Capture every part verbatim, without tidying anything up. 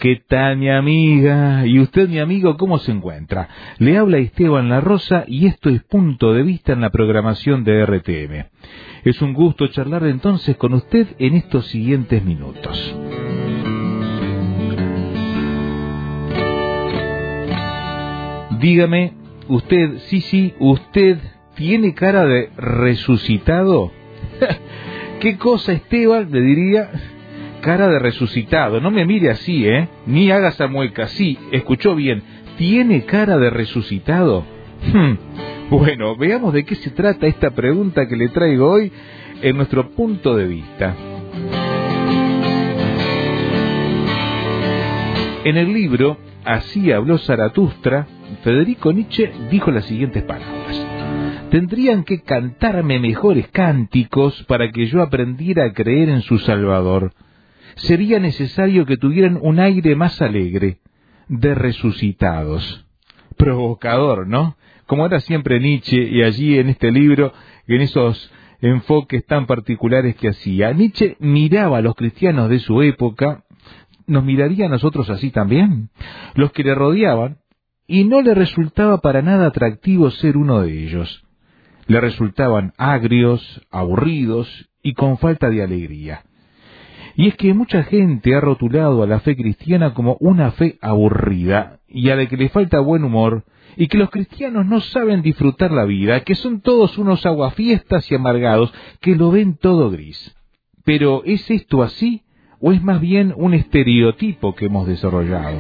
¿Qué tal, mi amiga? ¿Y usted, mi amigo, cómo se encuentra? Le habla Esteban La Rosa y esto es Punto de Vista en la programación de R T M. Es un gusto charlar entonces con usted en estos siguientes minutos. Dígame, usted, sí, sí, usted tiene cara de resucitado. ¿Qué cosa, Esteban? Le diría... Cara de resucitado, no me mire así, ¿eh? Ni haga esa mueca, sí, escuchó bien, ¿tiene cara de resucitado? Hmm. Bueno, veamos de qué se trata esta pregunta que le traigo hoy en nuestro punto de vista. En el libro Así habló Zaratustra, Federico Nietzsche dijo las siguientes palabras: tendrían que cantarme mejores cánticos para que yo aprendiera a creer en su Salvador. Sería necesario que tuvieran un aire más alegre, de resucitados. Provocador, ¿no? Como era siempre Nietzsche, y allí en este libro, en esos enfoques tan particulares que hacía. Nietzsche miraba a los cristianos de su época, ¿nos miraría a nosotros así también? Los que le rodeaban, y no le resultaba para nada atractivo ser uno de ellos. Le resultaban agrios, aburridos y con falta de alegría. Y es que mucha gente ha rotulado a la fe cristiana como una fe aburrida y a la que le falta buen humor, y que los cristianos no saben disfrutar la vida, que son todos unos aguafiestas y amargados, que lo ven todo gris. Pero ¿es esto así o es más bien un estereotipo que hemos desarrollado?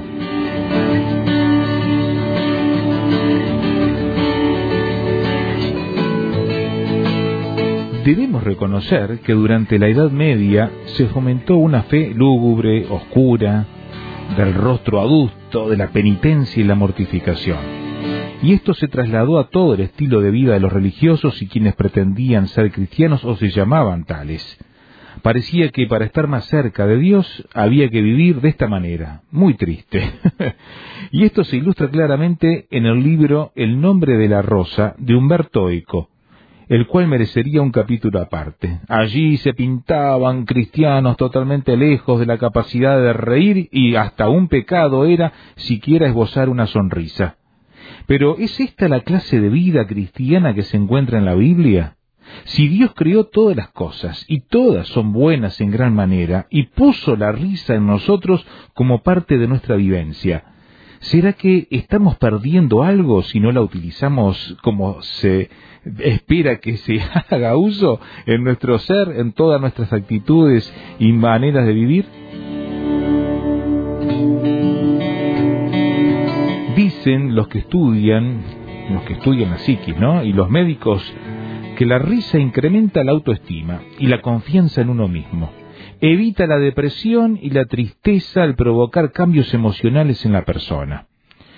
Debemos reconocer que durante la Edad Media se fomentó una fe lúgubre, oscura, del rostro adusto, de la penitencia y la mortificación. Y esto se trasladó a todo el estilo de vida de los religiosos y quienes pretendían ser cristianos o se llamaban tales. Parecía que para estar más cerca de Dios había que vivir de esta manera, muy triste. Y esto se ilustra claramente en el libro El nombre de la rosa, de Humberto Eco, el cual merecería un capítulo aparte. Allí se pintaban cristianos totalmente lejos de la capacidad de reír y hasta un pecado era siquiera esbozar una sonrisa. Pero ¿es esta la clase de vida cristiana que se encuentra en la Biblia? Si Dios creó todas las cosas, y todas son buenas en gran manera, y puso la risa en nosotros como parte de nuestra vivencia, ¿será que estamos perdiendo algo si no la utilizamos como se espera que se haga uso en nuestro ser, en todas nuestras actitudes y maneras de vivir? Dicen los que estudian, los que estudian la psiquis, ¿no?, y los médicos, que la risa incrementa la autoestima y la confianza en uno mismo. Evita la depresión y la tristeza al provocar cambios emocionales en la persona.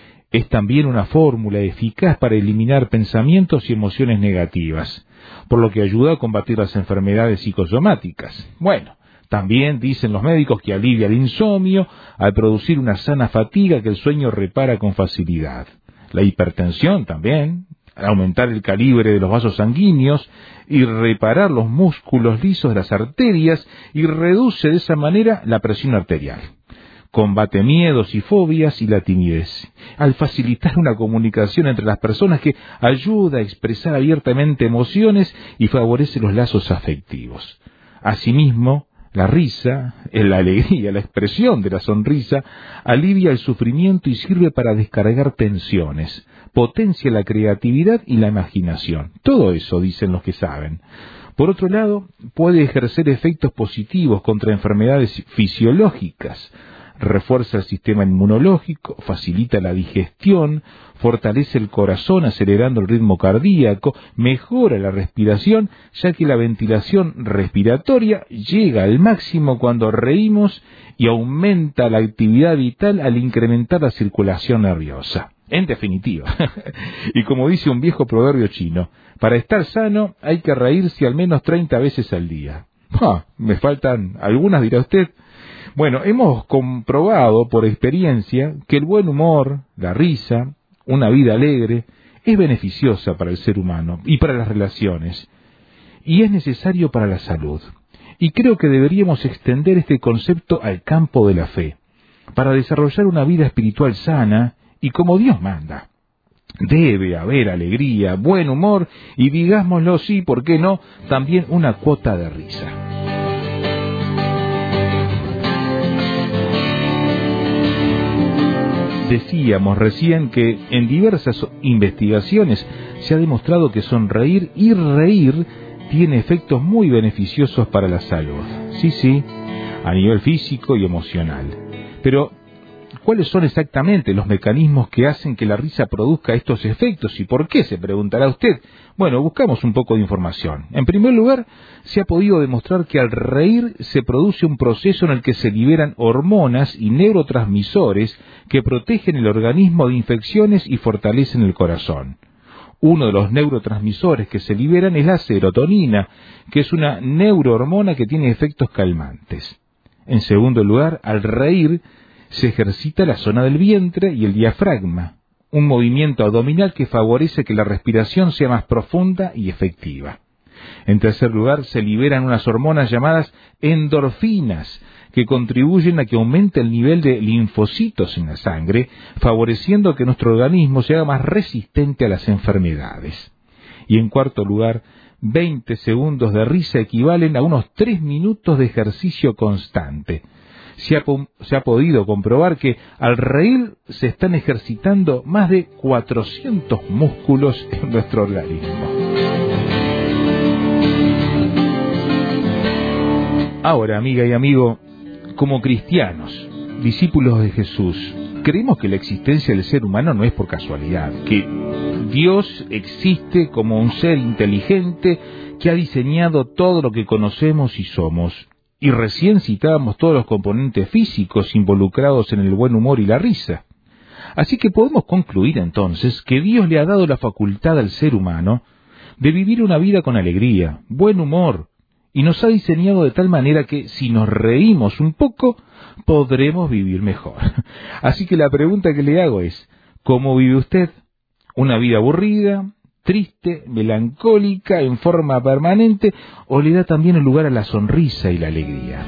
Es también una fórmula eficaz para eliminar pensamientos y emociones negativas, por lo que ayuda a combatir las enfermedades psicosomáticas. Bueno, también dicen los médicos que alivia el insomnio al producir una sana fatiga que el sueño repara con facilidad. La hipertensión también, al aumentar el calibre de los vasos sanguíneos y reparar los músculos lisos de las arterias, y reduce de esa manera la presión arterial. Combate miedos y fobias y la timidez, al facilitar una comunicación entre las personas que ayuda a expresar abiertamente emociones y favorece los lazos afectivos. Asimismo, la risa, la alegría, la expresión de la sonrisa, alivia el sufrimiento y sirve para descargar tensiones, potencia la creatividad y la imaginación. Todo eso dicen los que saben. Por otro lado, puede ejercer efectos positivos contra enfermedades fisiológicas, refuerza el sistema inmunológico, facilita la digestión, fortalece el corazón acelerando el ritmo cardíaco, mejora la respiración, ya que la ventilación respiratoria llega al máximo cuando reímos y aumenta la actividad vital al incrementar la circulación nerviosa. En definitiva, y como dice un viejo proverbio chino, para estar sano hay que reírse al menos treinta veces al día. Ah, me faltan algunas, dirá usted. Bueno, hemos comprobado por experiencia que el buen humor, la risa, una vida alegre, es beneficiosa para el ser humano y para las relaciones, y es necesario para la salud. Y creo que deberíamos extender este concepto al campo de la fe. para desarrollar una vida espiritual sana y como Dios manda. Debe haber alegría, buen humor y, digámoslo sí, ¿por qué no?, también una cuota de risa. Decíamos recién que en diversas investigaciones se ha demostrado que sonreír y reír tiene efectos muy beneficiosos para la salud. Sí, sí, a nivel físico y emocional. Pero, ¿cuáles son exactamente los mecanismos que hacen que la risa produzca estos efectos? ¿Y por qué?, se preguntará usted. Bueno, buscamos un poco de información. En primer lugar, se ha podido demostrar que al reír se produce un proceso en el que se liberan hormonas y neurotransmisores que protegen el organismo de infecciones y fortalecen el corazón. Uno de los neurotransmisores que se liberan es la serotonina, que es una neurohormona que tiene efectos calmantes. En segundo lugar, al reír se ejercita la zona del vientre y el diafragma, un movimiento abdominal que favorece que la respiración sea más profunda y efectiva. En tercer lugar, se liberan unas hormonas llamadas endorfinas, que contribuyen a que aumente el nivel de linfocitos en la sangre, favoreciendo que nuestro organismo sea más resistente a las enfermedades. Y en cuarto lugar, veinte segundos de risa equivalen a unos tres minutos de ejercicio constante. Se ha, se ha podido comprobar que al reír se están ejercitando más de cuatrocientos músculos en nuestro organismo. Ahora, amiga y amigo, como cristianos, discípulos de Jesús, creemos que la existencia del ser humano no es por casualidad, que Dios existe como un ser inteligente que ha diseñado todo lo que conocemos y somos. Y recién citábamos todos los componentes físicos involucrados en el buen humor y la risa. Así que podemos concluir entonces que Dios le ha dado la facultad al ser humano de vivir una vida con alegría, buen humor, y nos ha diseñado de tal manera que si nos reímos un poco, podremos vivir mejor. Así que la pregunta que le hago es, ¿cómo vive usted? ¿Una vida aburrida, triste, melancólica, en forma permanente, o le da también el lugar a la sonrisa y la alegría?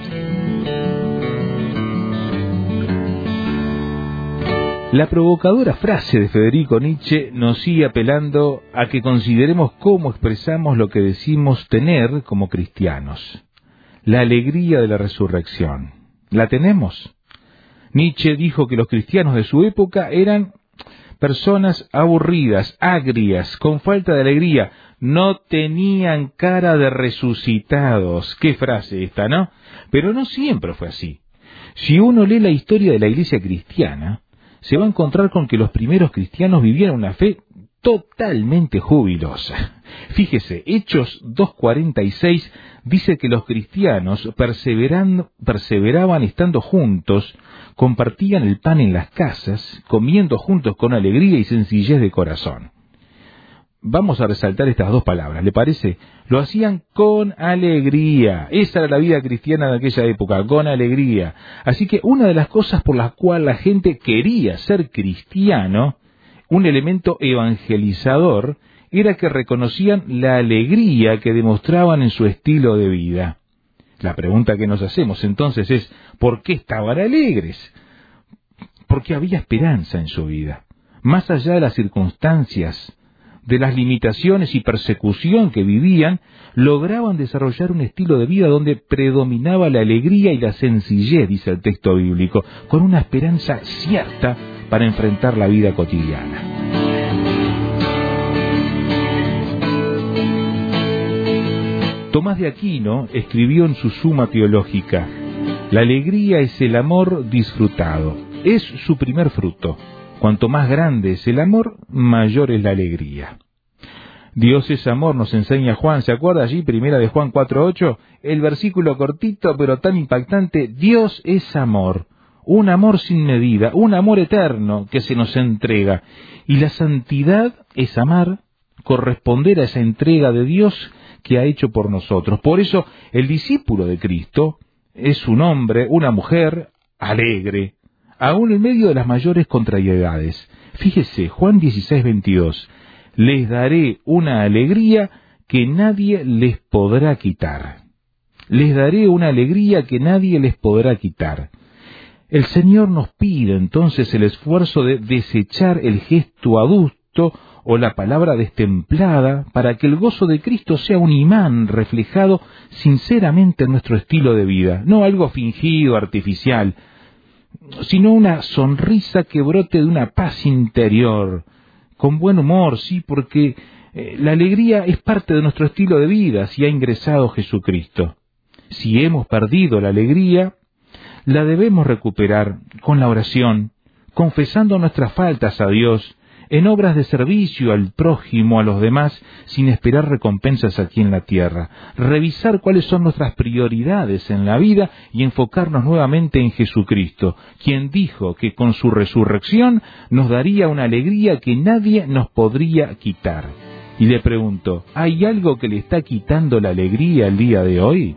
La provocadora frase de Federico Nietzsche nos sigue apelando a que consideremos cómo expresamos lo que decimos tener como cristianos. La alegría de la resurrección. ¿La tenemos? Nietzsche dijo que los cristianos de su época eran personas aburridas, agrias, con falta de alegría, no tenían cara de resucitados. Qué frase esta, ¿no? Pero no siempre fue así. Si uno lee la historia de la iglesia cristiana, se va a encontrar con que los primeros cristianos vivían una fe totalmente jubilosa. Fíjese, Hechos dos cuarenta y seis dice que los cristianos perseveran, perseveraban estando juntos, compartían el pan en las casas, comiendo juntos con alegría y sencillez de corazón. Vamos a resaltar estas dos palabras, ¿le parece? Lo hacían con alegría. Esa era la vida cristiana de aquella época, con alegría. Así que una de las cosas por las cuales la gente quería ser cristiano, un elemento evangelizador, era que reconocían la alegría que demostraban en su estilo de vida. La pregunta que nos hacemos entonces es, ¿por qué estaban alegres? Porque había esperanza en su vida. Más allá de las circunstancias, de las limitaciones y persecución que vivían, lograban desarrollar un estilo de vida donde predominaba la alegría y la sencillez, dice el texto bíblico, con una esperanza cierta para enfrentar la vida cotidiana. Tomás de Aquino escribió en su Suma Teológica: la alegría es el amor disfrutado, es su primer fruto. Cuanto más grande es el amor, mayor es la alegría. Dios es amor, nos enseña Juan, ¿se acuerda allí? Primera de Juan cuatro ocho, el versículo cortito pero tan impactante: Dios es amor, un amor sin medida, un amor eterno que se nos entrega. Y la santidad es amar, corresponder a esa entrega de Dios que ha hecho por nosotros. Por eso el discípulo de Cristo es un hombre, una mujer alegre, aún en medio de las mayores contrariedades. Fíjese, Juan dieciséis veintidós, les daré una alegría que nadie les podrá quitar. Les daré una alegría que nadie les podrá quitar. El Señor nos pide entonces el esfuerzo de desechar el gesto adusto o la palabra destemplada para que el gozo de Cristo sea un imán reflejado sinceramente en nuestro estilo de vida, no algo fingido, artificial, sino una sonrisa que brote de una paz interior, con buen humor, sí, porque eh, la alegría es parte de nuestro estilo de vida si ha ingresado Jesucristo. Si hemos perdido la alegría, la debemos recuperar con la oración, confesando nuestras faltas a Dios, en obras de servicio al prójimo, a los demás, sin esperar recompensas aquí en la tierra. Revisar cuáles son nuestras prioridades en la vida y enfocarnos nuevamente en Jesucristo, quien dijo que con su resurrección nos daría una alegría que nadie nos podría quitar. Y le pregunto, ¿hay algo que le está quitando la alegría el día de hoy?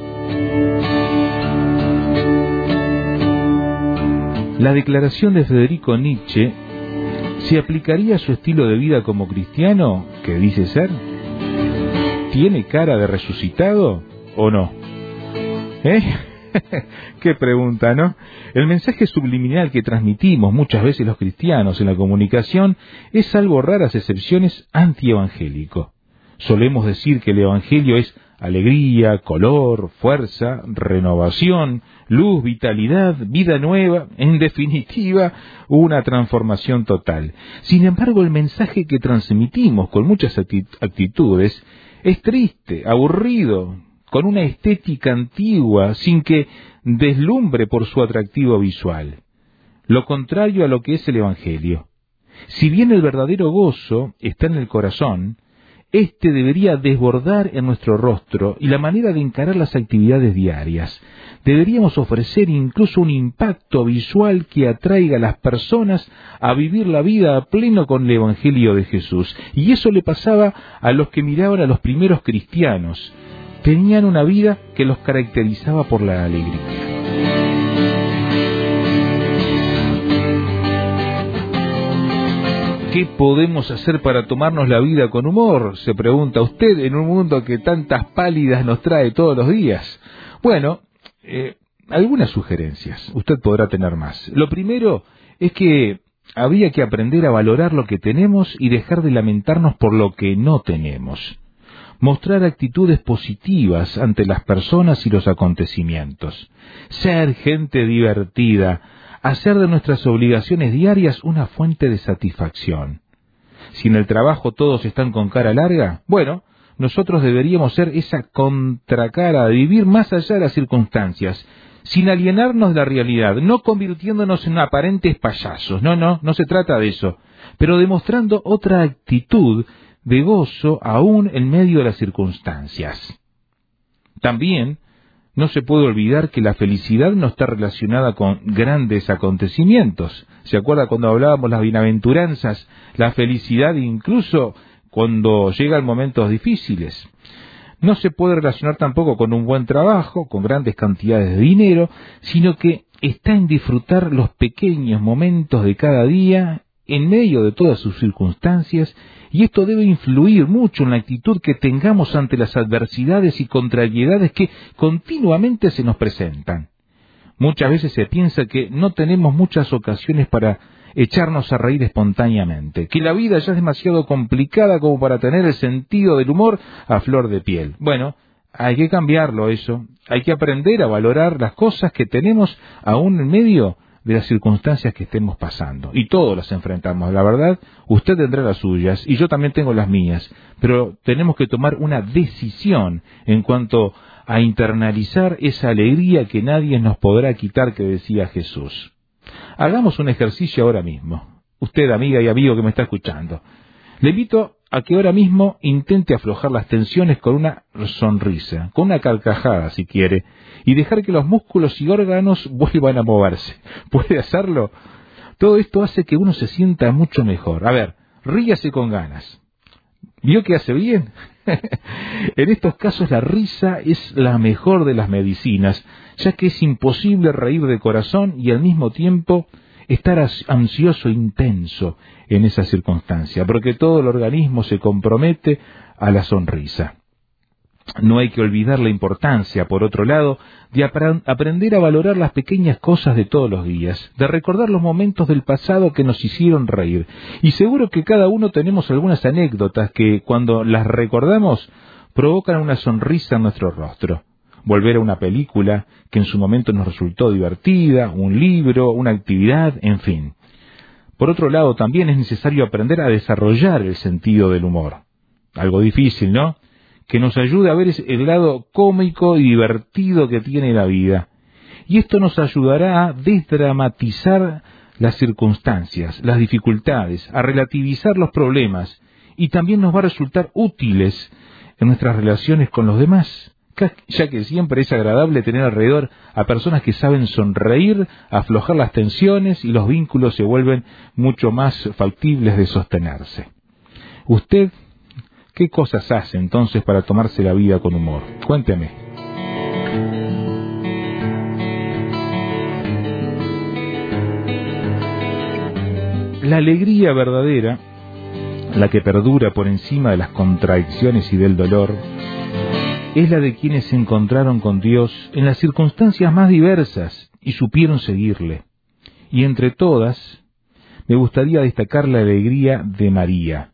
La declaración de Federico Nietzsche ¿se aplicaría a su estilo de vida como cristiano, que dice ser? ¿Tiene cara de resucitado o no? ¿Eh? Qué pregunta, ¿no? El mensaje subliminal que transmitimos muchas veces los cristianos en la comunicación es, salvo raras excepciones, antievangélico. Solemos decir que el evangelio es alegría, color, fuerza, renovación, luz, vitalidad, vida nueva, en definitiva, una transformación total. Sin embargo, el mensaje que transmitimos con muchas actitudes es triste, aburrido, con una estética antigua, sin que deslumbre por su atractivo visual. Lo contrario a lo que es el Evangelio. Si bien el verdadero gozo está en el corazón, este debería desbordar en nuestro rostro y la manera de encarar las actividades diarias. Deberíamos ofrecer incluso un impacto visual que atraiga a las personas a vivir la vida a pleno con el Evangelio de Jesús. Y eso le pasaba a los que miraban a los primeros cristianos. Tenían una vida que los caracterizaba por la alegría. ¿Qué podemos hacer para tomarnos la vida con humor?, se pregunta usted, en un mundo que tantas pálidas nos trae todos los días. Bueno, eh, algunas sugerencias, usted podrá tener más. Lo primero es que habría que aprender a valorar lo que tenemos y dejar de lamentarnos por lo que no tenemos. Mostrar actitudes positivas ante las personas y los acontecimientos. Ser gente divertida. Hacer de nuestras obligaciones diarias una fuente de satisfacción. Si en el trabajo todos están con cara larga, bueno, nosotros deberíamos ser esa contracara, de vivir más allá de las circunstancias, sin alienarnos de la realidad, no convirtiéndonos en aparentes payasos. No, no, no se trata de eso, pero demostrando otra actitud de gozo aún en medio de las circunstancias. También no se puede olvidar que la felicidad no está relacionada con grandes acontecimientos. ¿Se acuerda cuando hablábamos las bienaventuranzas? La felicidad incluso cuando llegan momentos difíciles. No se puede relacionar tampoco con un buen trabajo, con grandes cantidades de dinero, sino que está en disfrutar los pequeños momentos de cada día en medio de todas sus circunstancias, y esto debe influir mucho en la actitud que tengamos ante las adversidades y contrariedades que continuamente se nos presentan. Muchas veces se piensa que no tenemos muchas ocasiones para echarnos a reír espontáneamente, que la vida ya es demasiado complicada como para tener el sentido del humor a flor de piel. Bueno, hay que cambiarlo eso, hay que aprender a valorar las cosas que tenemos aún en medio de las circunstancias que estemos pasando. Y todos las enfrentamos, la verdad, usted tendrá las suyas y yo también tengo las mías, pero tenemos que tomar una decisión en cuanto a internalizar esa alegría que nadie nos podrá quitar, que decía Jesús. Hagamos un ejercicio ahora mismo. Usted, amiga y amigo que me está escuchando, le invito a que ahora mismo intente aflojar las tensiones con una sonrisa, con una carcajada si quiere, y dejar que los músculos y órganos vuelvan a moverse. ¿Puede hacerlo? Todo esto hace que uno se sienta mucho mejor. A ver, ríase con ganas. ¿Vio que hace bien? En estos casos la risa es la mejor de las medicinas, ya que es imposible reír de corazón y al mismo tiempo estar ansioso e intenso en esa circunstancia, porque todo el organismo se compromete a la sonrisa. No hay que olvidar la importancia, por otro lado, de ap- aprender a valorar las pequeñas cosas de todos los días, de recordar los momentos del pasado que nos hicieron reír. Y seguro que cada uno tenemos algunas anécdotas que, cuando las recordamos, provocan una sonrisa en nuestro rostro. Volver a una película que en su momento nos resultó divertida, un libro, una actividad, en fin. Por otro lado, también es necesario aprender a desarrollar el sentido del humor. Algo difícil, ¿no? Que nos ayude a ver el lado cómico y divertido que tiene la vida. Y esto nos ayudará a desdramatizar las circunstancias, las dificultades, a relativizar los problemas, y también nos va a resultar útiles en nuestras relaciones con los demás, ya que siempre es agradable tener alrededor a personas que saben sonreír, aflojar las tensiones, y los vínculos se vuelven mucho más factibles de sostenerse. Usted, ¿qué cosas hace entonces para tomarse la vida con humor? Cuénteme. La alegría verdadera, la que perdura por encima de las contradicciones y del dolor, es la de quienes se encontraron con Dios en las circunstancias más diversas y supieron seguirle. Y entre todas, me gustaría destacar la alegría de María.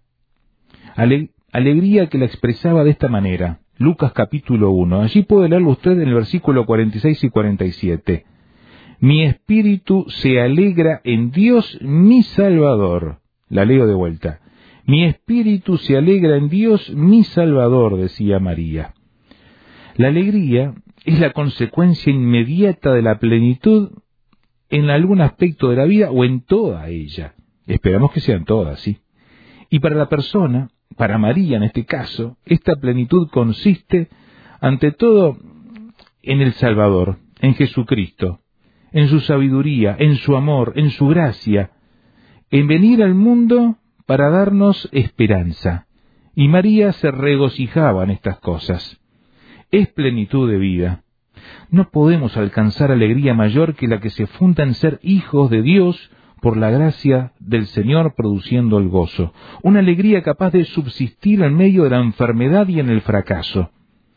Ale- alegría que la expresaba de esta manera. Lucas capítulo uno. Allí puede leerlo usted en el versículo cuarenta y seis y cuarenta y siete. Mi espíritu se alegra en Dios mi Salvador. La leo de vuelta. Mi espíritu se alegra en Dios mi Salvador, decía María. La alegría es la consecuencia inmediata de la plenitud en algún aspecto de la vida o en toda ella. Esperamos que sean todas, ¿sí? Y para la persona, para María en este caso, esta plenitud consiste ante todo en el Salvador, en Jesucristo, en su sabiduría, en su amor, en su gracia, en venir al mundo para darnos esperanza. Y María se regocijaba en estas cosas. Es plenitud de vida. No podemos alcanzar alegría mayor que la que se funda en ser hijos de Dios por la gracia del Señor produciendo el gozo. Una alegría capaz de subsistir en medio de la enfermedad y en el fracaso.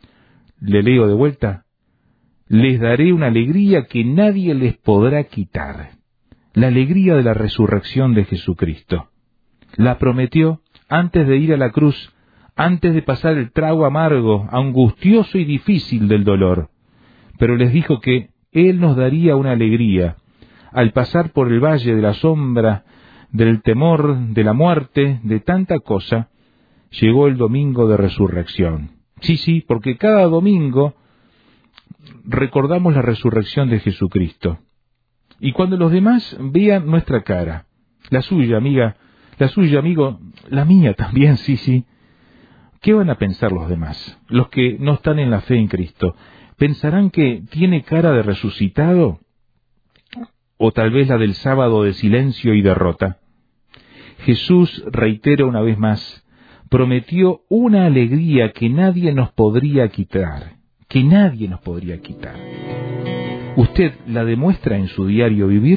Le leo de vuelta. Les daré una alegría que nadie les podrá quitar. La alegría de la resurrección de Jesucristo. La prometió antes de ir a la cruz, antes de pasar el trago amargo, angustioso y difícil del dolor. Pero les dijo que Él nos daría una alegría. Al pasar por el valle de la sombra, del temor, de la muerte, de tanta cosa, llegó el domingo de resurrección. Sí, sí, porque cada domingo recordamos la resurrección de Jesucristo. Y cuando los demás vean nuestra cara, la suya, amiga, la suya, amigo, la mía también, sí, sí, ¿qué van a pensar los demás? Los que no están en la fe en Cristo. ¿Pensarán que tiene cara de resucitado? ¿O tal vez la del sábado de silencio y derrota? Jesús, reitero una vez más, prometió una alegría que nadie nos podría quitar. Que nadie nos podría quitar. ¿Usted la demuestra en su diario vivir?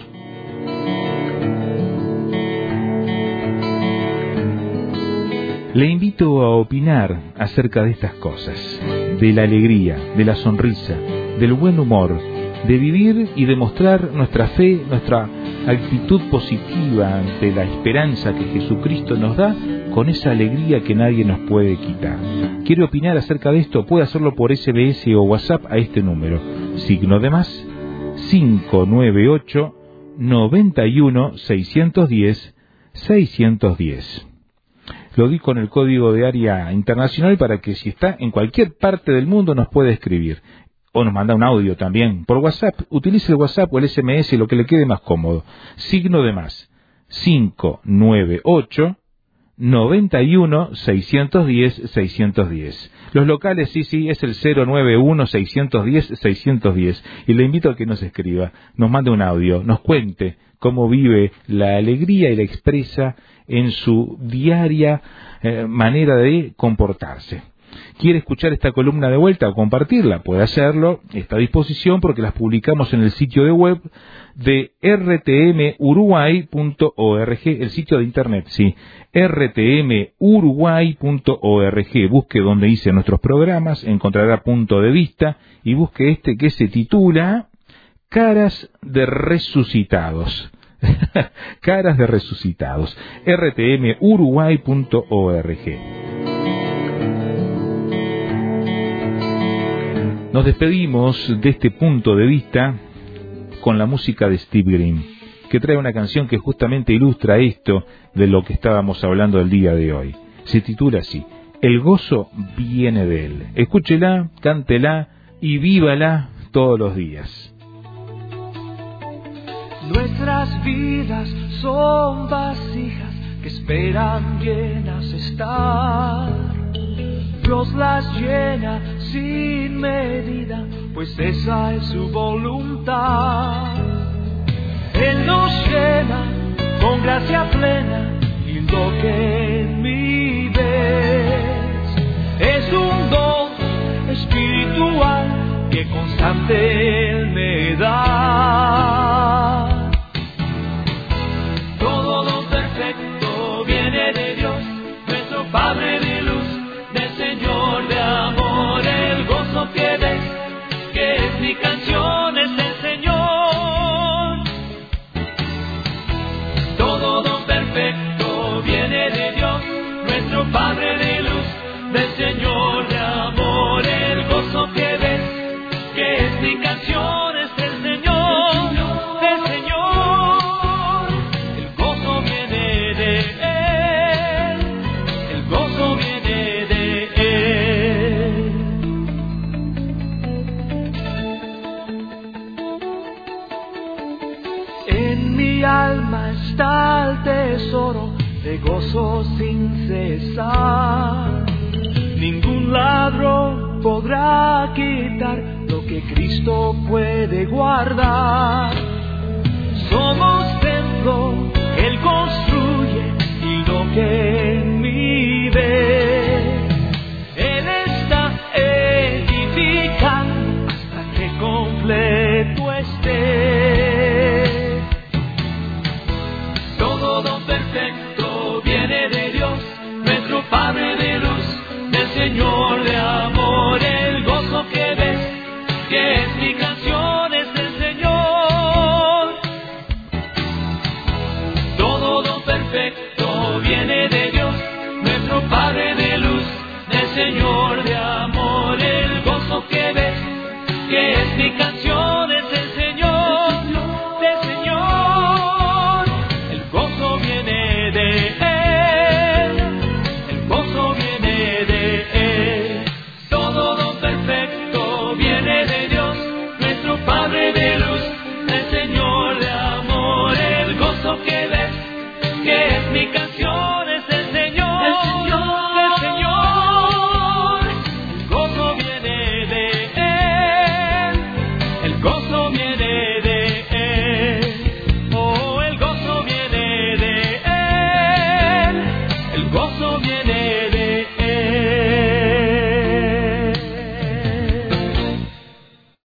Le invito a opinar acerca de estas cosas, de la alegría, de la sonrisa, del buen humor, de vivir y demostrar nuestra fe, nuestra actitud positiva ante la esperanza que Jesucristo nos da, con esa alegría que nadie nos puede quitar. ¿Quiere opinar acerca de esto? Puede hacerlo por S M S o WhatsApp a este número, signo de más, cinco nueve ocho, noventa y uno, seiscientos diez, seiscientos diez. Lo di con el código de área internacional para que si está en cualquier parte del mundo nos pueda escribir. O nos manda un audio también. Por WhatsApp, utilice el WhatsApp o el S M S, lo que le quede más cómodo. Signo de más. cinco nueve ocho, noventa y uno, seiscientos diez, seiscientos diez. Los locales, sí, sí, es el cero nueve uno, seiscientos diez, seiscientos diez. Y le invito a que nos escriba, nos mande un audio, nos cuente cómo vive la alegría y la expresa en su diaria eh, manera de comportarse. ¿Quiere escuchar esta columna de vuelta o compartirla? Puede hacerlo, está a disposición porque las publicamos en el sitio de web de r t m uruguay punto org, el sitio de internet, sí, r t m uruguay punto org. Busque donde hice nuestros programas, encontrará punto de vista y busque este que se titula Caras de Resucitados. Caras de Resucitados, r t m uruguay punto org. Nos despedimos de este punto de vista con la música de Steve Green, que trae una canción que justamente ilustra esto de lo que estábamos hablando el día de hoy. Se titula así: El gozo viene de él. Escúchela, cántela y vívala todos los días. Nuestras vidas son vasijas que esperan llenas estar. Dios las llena sin medida, pues esa es su voluntad. Él nos llena con gracia plena y lo que en mí ves es un don espiritual que constante Él me da. Todo lo perfecto viene de Dios, nuestro Padre de luz, del Señor de amor. El gozo que ves, que es mi canción, es el Señor. Todo lo perfecto viene de Dios, nuestro Padre de luz, del Señor de amor. El gozo que ves, que es mi canción, es el Señor, del Señor. El gozo viene de Él, el gozo viene de Él. En mi alma está el tesoro de gozo sin cesar. Ningún ladrón podrá quitar lo que Cristo puede guardar. Somos templo que Él construye y lo que en mí ve, Él está edificando hasta que completo esté. Todo lo perfecto viene de Dios, nuestro Padre de luz, del Señor de amor. El gozo que ves, que es mi canción, es el Señor. Todo lo perfecto viene de Dios, nuestro Padre de luz, del Señor de amor. El gozo que ves, que es mi canción, es el Señor, del Señor. El gozo viene de Él, el gozo viene de Él. Todo lo perfecto viene de Dios, nuestro Padre de luz, el Señor de amor. El gozo que ves, que es mi canción, es el Señor, el Señor. El gozo viene de Él, el gozo viene de Él. Oh, el gozo viene de Él, el gozo viene de Él.